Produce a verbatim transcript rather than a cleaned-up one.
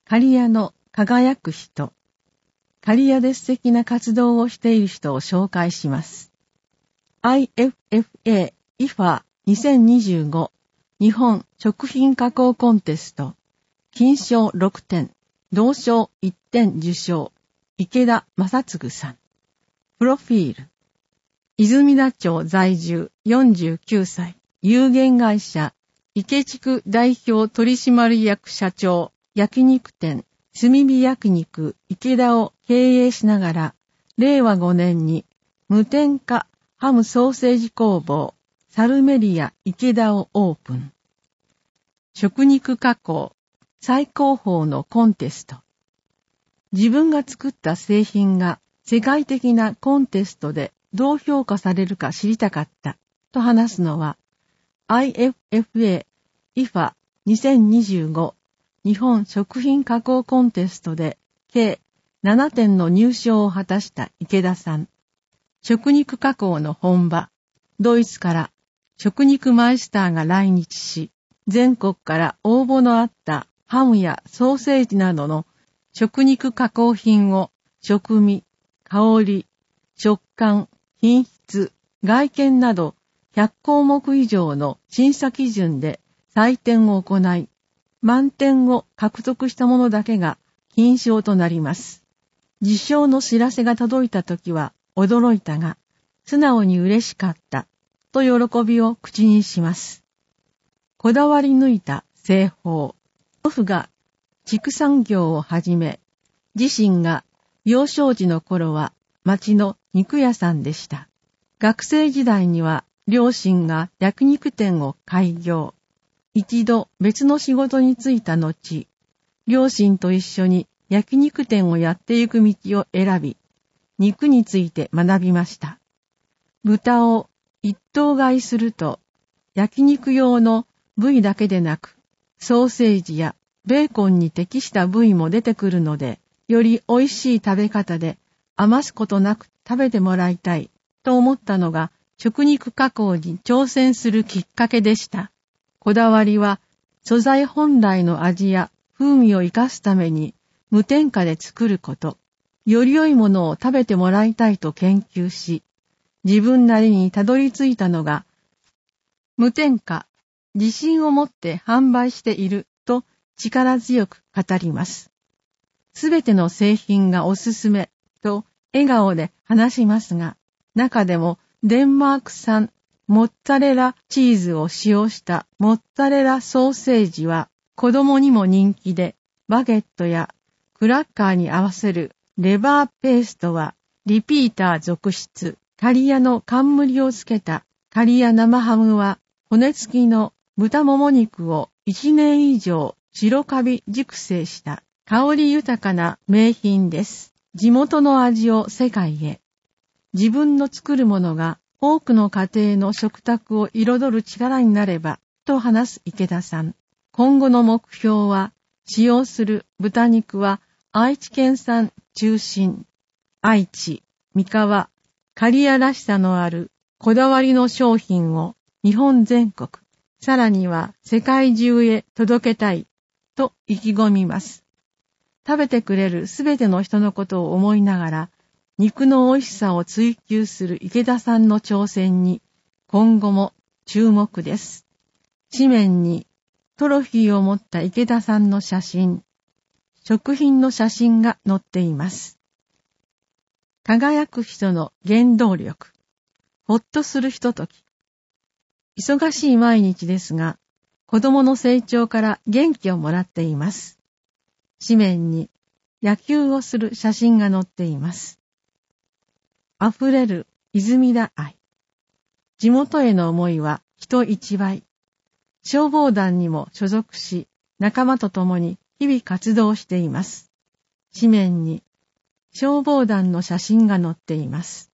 刈谷の輝く人。刈谷で素敵な活動をしている人を紹介します。アイエフエフエー アイエフエー にせんにじゅうご 日本食品加工コンテスト。金賞ろくてん、銅賞いってん受賞。池田正嗣さん。プロフィール。泉田町在住よんじゅうきゅうさい。有限会社池地区代表取締役社長。焼肉店炭火焼肉池田を経営しながら、れいわごねんに無添加ハムソーセージ工房サルメリア池田をオープン。食肉加工最高峰のコンテスト。自分が作った製品が世界的なコンテストでどう評価されるか知りたかったと話すのは アイエフエフエー アイエフエー にせんにじゅうご日本食品加工コンテストで計ななてんの入賞を果たした池田さん。食肉加工の本場、ドイツから食肉マイスターが来日し、全国から応募のあったハムやソーセージなどの食肉加工品を食味、香り、食感、品質、外見などひゃくこうもく以上の審査基準で採点を行い、満点を獲得したものだけが金賞となります。受賞の知らせが届いたときは驚いたが、素直に嬉しかったと喜びを口にします。こだわり抜いた製法。祖父が畜産業を始め、自身が幼少時の頃は町の肉屋さんでした。学生時代には両親が焼肉店を開業。一度別の仕事に就いた後、両親と一緒に焼肉店をやっていく道を選び、肉について学びました。豚を一頭買いすると、焼肉用の部位だけでなく、ソーセージやベーコンに適した部位も出てくるので、より美味しい食べ方で余すことなく食べてもらいたいと思ったのが、食肉加工に挑戦するきっかけでした。こだわりは、素材本来の味や風味を生かすために無添加で作ること、より良いものを食べてもらいたいと研究し、自分なりにたどり着いたのが、無添加、自信を持って販売していると力強く語ります。すべての製品がおすすめと笑顔で話しますが、中でもデンマーク産モッツァレラチーズを使用したモッツァレラソーセージは子供にも人気で、バゲットやクラッカーに合わせるレバーペーストはリピーター続出。刈谷の冠をつけた刈谷生ハムは骨付きの豚もも肉をいちねん以上白カビ熟成した香り豊かな名品です。地元の味を世界へ。自分の作るものが多くの家庭の食卓を彩る力になれば、と話す池田さん。今後の目標は、使用する豚肉は愛知県産中心。愛知、三河、刈谷らしさのあるこだわりの商品を日本全国、さらには世界中へ届けたい、と意気込みます。食べてくれるすべての人のことを思いながら、肉の美味しさを追求する池田さんの挑戦に今後も注目です。紙面にトロフィーを持った池田さんの写真、食品の写真が載っています。輝く人の原動力、ほっとするひととき。忙しい毎日ですが、子供の成長から元気をもらっています。紙面に野球をする写真が載っています。溢れる泉田愛。地元への思いは人一倍。消防団にも所属し、仲間と共に日々活動しています。紙面に消防団の写真が載っています。